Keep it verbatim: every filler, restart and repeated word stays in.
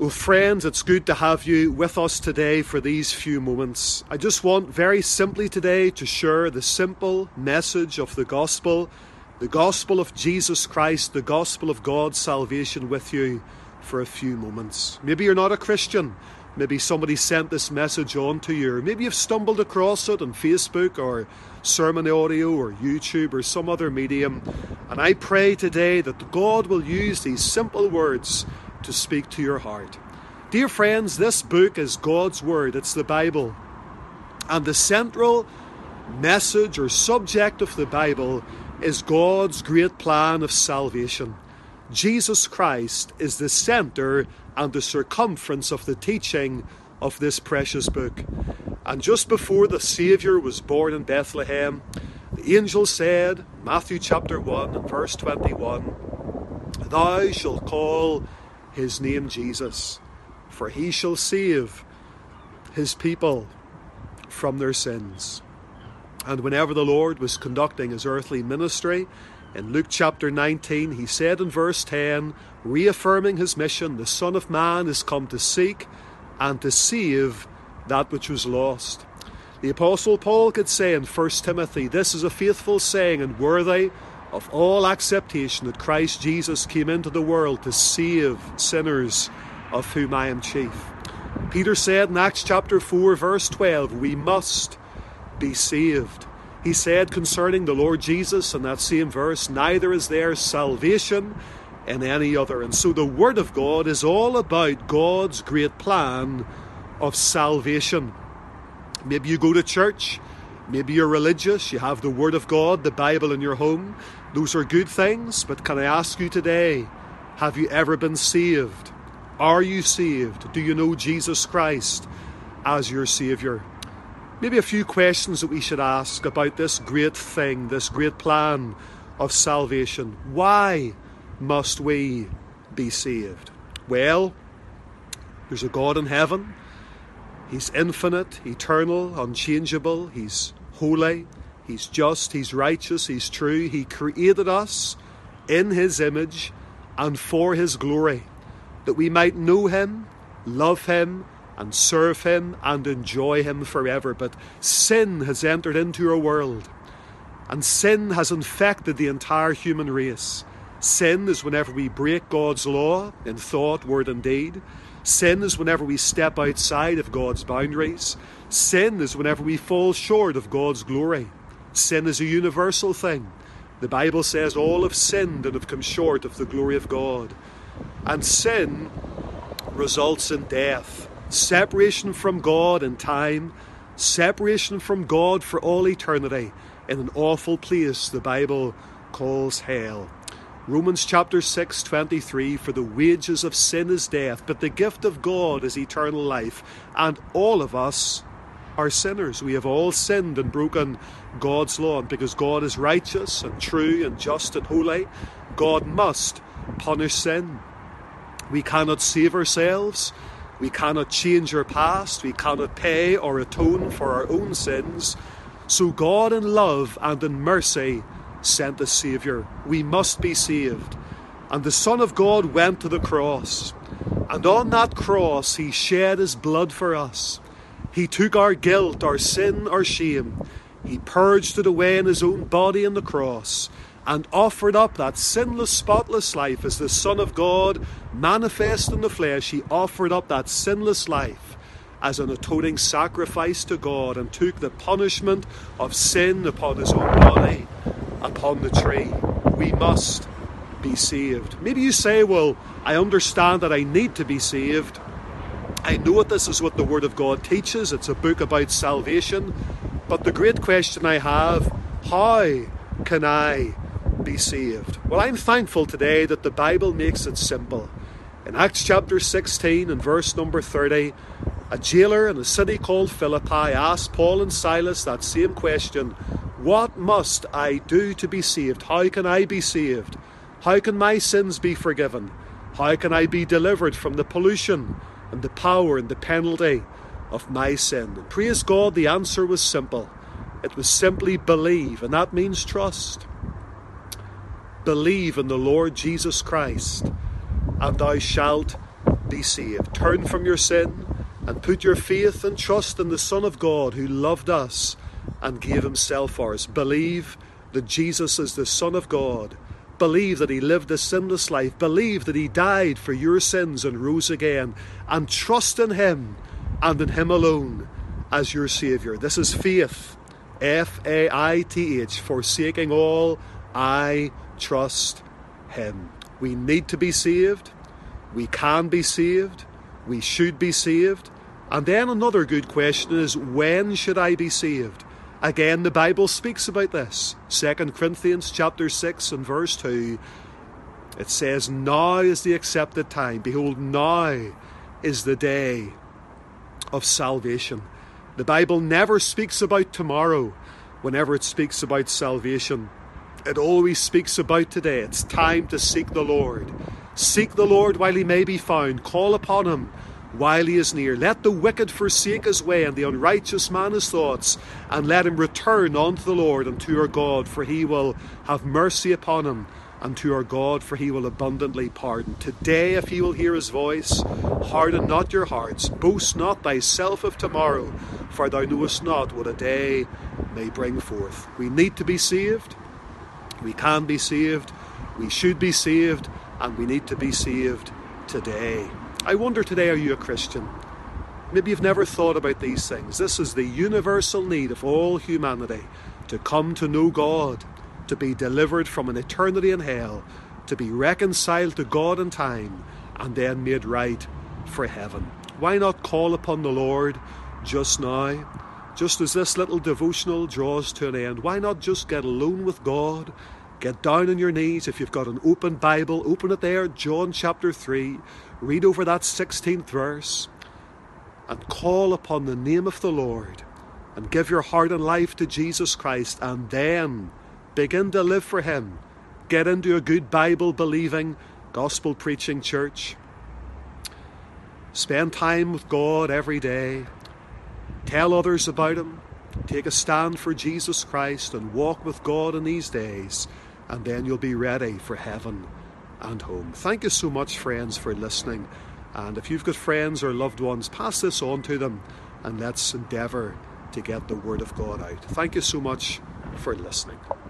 Well, friends, it's good to have you with us today for these few moments. I just want very simply today to share the simple message of the gospel, the gospel of Jesus Christ, the gospel of God's salvation with you for a few moments. Maybe you're not a Christian. Maybe somebody sent this message on to you. Or maybe you've stumbled across it on Facebook or sermon audio or YouTube or some other medium. And I pray today that God will use these simple words to speak to your heart. Dear friends, this book is God's Word. It's the Bible. And the central message or subject of the Bible is God's great plan of salvation. Jesus Christ is the centre and the circumference of the teaching of this precious book. And just before the Saviour was born in Bethlehem, the angel said, Matthew chapter one and verse twenty-one, "Thou shalt call his name Jesus, for he shall save his people from their sins." And whenever the Lord was conducting his earthly ministry, in Luke chapter nineteen, he said in verse ten, reaffirming his mission, the Son of Man is come to seek and to save that which was lost. The Apostle Paul could say in First Timothy, "This is a faithful saying and worthy of all acceptation, that Christ Jesus came into the world to save sinners, of whom I am chief." Peter said in Acts chapter four, verse twelve, we must be saved. He said concerning the Lord Jesus in that same verse, neither is there salvation in any other. And so the Word of God is all about God's great plan of salvation. Maybe you go to church, maybe you're religious, you have the Word of God, the Bible in your home. Those are good things, but can I ask you today, have you ever been saved? Are you saved? Do you know Jesus Christ as your Saviour? Maybe a few questions that we should ask about this great thing, this great plan of salvation. Why must we be saved? Well, there's a God in heaven. He's infinite, eternal, unchangeable. He's holy. He's just, He's righteous, He's true. He created us in His image and for His glory, that we might know Him, love Him, and serve Him and enjoy Him forever. But sin has entered into our world, and sin has infected the entire human race. Sin is whenever we break God's law in thought, word, and deed. Sin is whenever we step outside of God's boundaries. Sin is whenever we fall short of God's glory. Sin is a universal thing. The Bible says all have sinned and have come short of the glory of God. And sin results in death, separation from God in time, separation from God for all eternity in an awful place the Bible calls hell. Romans chapter six, twenty-three, for the wages of sin is death, but the gift of God is eternal life. And all of us are sinners. We have all sinned and broken God's law. And because God is righteous and true and just and holy, God must punish sin. We cannot save ourselves. We cannot change our past. We cannot pay or atone for our own sins. So God in love and in mercy sent a Saviour. We must be saved. And the Son of God went to the cross. And on that cross He shed His blood for us. He took our guilt, our sin, our shame. He purged it away in His own body on the cross and offered up that sinless, spotless life as the Son of God manifest in the flesh. He offered up that sinless life as an atoning sacrifice to God and took the punishment of sin upon His own body upon the tree. We must be saved. Maybe you say, well, I understand that I need to be saved. I know that this is what the Word of God teaches. It's a book about salvation. But the great question I have, how can I be saved? Well, I'm thankful today that the Bible makes it simple. In Acts chapter sixteen and verse number thirty, a jailer in a city called Philippi asked Paul and Silas that same question. What must I do to be saved? How can I be saved? How can my sins be forgiven? How can I be delivered from the pollution and the power and the penalty of my sin? And praise God, the answer was simple. It was simply believe, and that means trust. Believe in the Lord Jesus Christ, and thou shalt be saved. Turn from your sin and put your faith and trust in the Son of God who loved us and gave himself for us. Believe that Jesus is the Son of God. Believe that he lived a sinless life. Believe that he died for your sins and rose again. And trust in him and in him alone as your Saviour. This is faith. F A I T H. Forsaking all, I trust him. We need to be saved. We can be saved. We should be saved. And then another good question is, when should I be saved? Again, the Bible speaks about this. Second Corinthians chapter six and verse two. It says, now is the accepted time. Behold, now is the day of salvation. The Bible never speaks about tomorrow whenever it speaks about salvation. It always speaks about today. It's time to seek the Lord. Seek the Lord while he may be found. Call upon him while he is near. Let the wicked forsake his way, and the unrighteous man his thoughts, and let him return unto the Lord and to our God, for he will have mercy upon him, and to our God, for he will abundantly pardon. Today, if ye will hear his voice, harden not your hearts. Boast not thyself of tomorrow, for thou knowest not what a day may bring forth. We need to be saved. We can be saved. We should be saved. And we need to be saved today. I wonder today, are you a Christian? Maybe you've never thought about these things. This is the universal need of all humanity, to come to know God, to be delivered from an eternity in hell, to be reconciled to God in time, and then made right for heaven. Why not call upon the Lord just now? Just as this little devotional draws to an end, why not just get alone with God? Get down on your knees. If you've got an open Bible, open it there, John chapter three. Read over that sixteenth verse and call upon the name of the Lord and give your heart and life to Jesus Christ, and then begin to live for him. Get into a good Bible-believing, gospel-preaching church. Spend time with God every day. Tell others about him. Take a stand for Jesus Christ and walk with God in these days, and then you'll be ready for heaven and home. Thank you so much, friends, for listening. And if you've got friends or loved ones, pass this on to them, and let's endeavour to get the Word of God out. Thank you so much for listening.